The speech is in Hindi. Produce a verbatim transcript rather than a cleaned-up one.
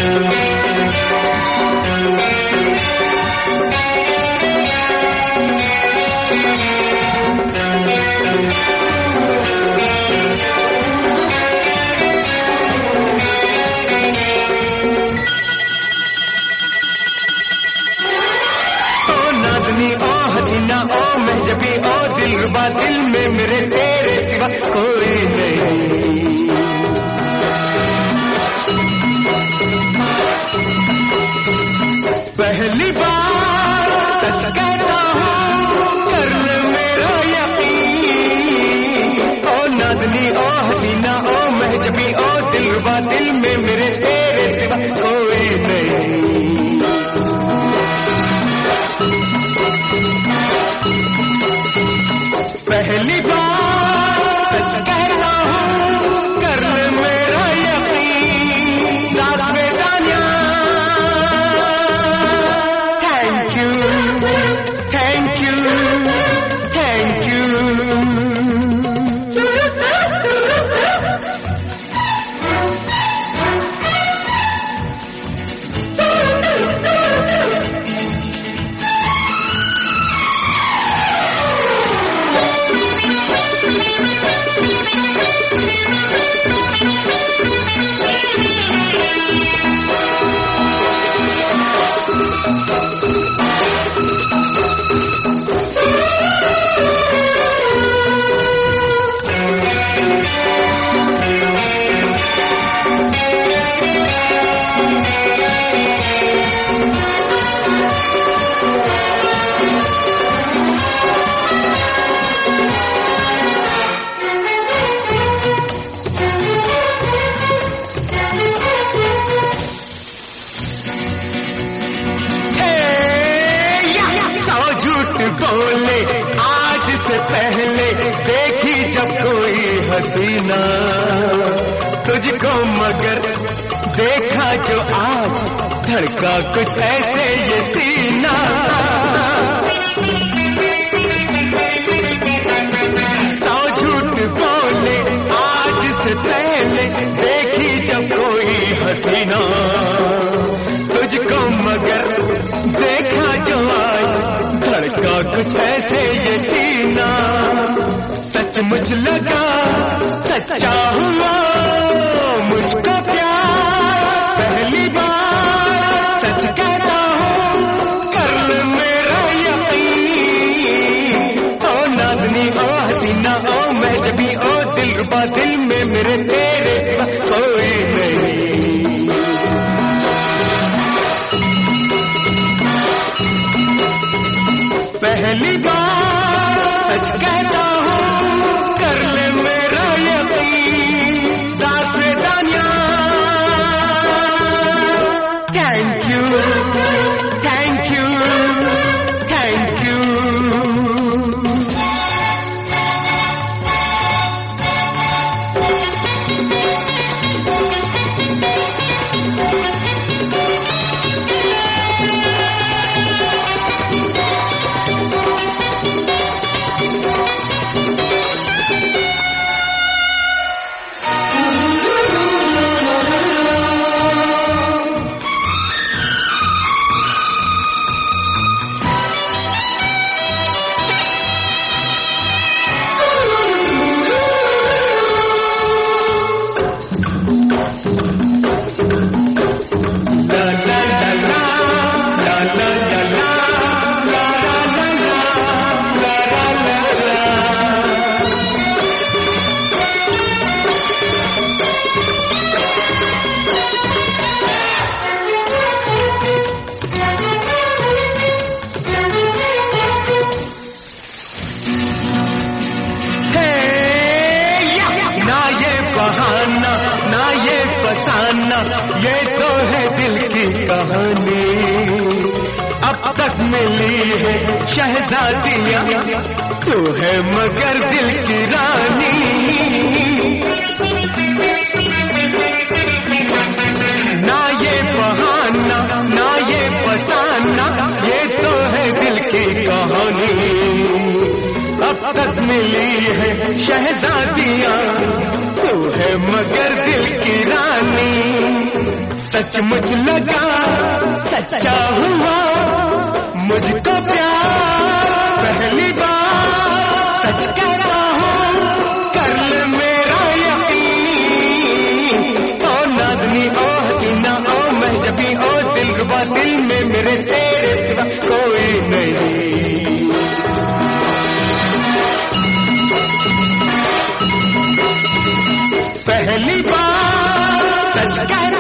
ओ हसीना ओ महजबी ओ दिलरुबा, दिल में मेरे तेरे सिवा कोई नहीं। पहली बार सच कहता हूँ, कर ले मेरा यकीन। ओ नाज़नी ओ हसीना ओ महजबी ओ दिलरुबा, दिल में मेरे तेरे सिवा कोई नहीं। पहली बार सच कहता हूँ, कर ले मेरा यकीन। रात में जानिया, thank you thank you thank you. बोले आज से पहले देखी जब कोई हसीना तुझको, मगर देखा जो आज धड़का कुछ ऐसे ये सीना। सौ झूठ बोले आज से पहले देखी जब कोई हसीना तुझको, मगर देखा जो आज धड़का कुछ ऐसे ये सीना। सचमुच लगा सच्चा हुआ मुझको प्यार, पहली बार सच कहता हूँ, कर ले मेरा यकीन। ओ नाज़नी ओ हसीना ओ महजबी ओ दिलरुबा, दिल में मेरे तेरे सिवा कोई नहीं। पहली बार सच कहता हूँ, कर ले मेरा यकीन। दास में दानिया, thank you thank you thank you. ये तो है दिल की कहानी, अब तक मिली है शहजादियाँ, तू है मगर दिल की रानी। ना ये बहाना ना ये फसाना, ये तो है दिल की कहानी, अब तक मिली है शहजादियाँ, तू है मगर दिल की रानी। सचमुच लगा सच्चा हुआ मुझको प्यार पहली बार। सच कहता हूँ कर ले मेरा यकीन, ओ नाज़नी ओ हसीना ओ महजबी ओ दिलरुबा, दिल में मेरे तेरे सिवा कोई नहीं। पहली बार सच कहता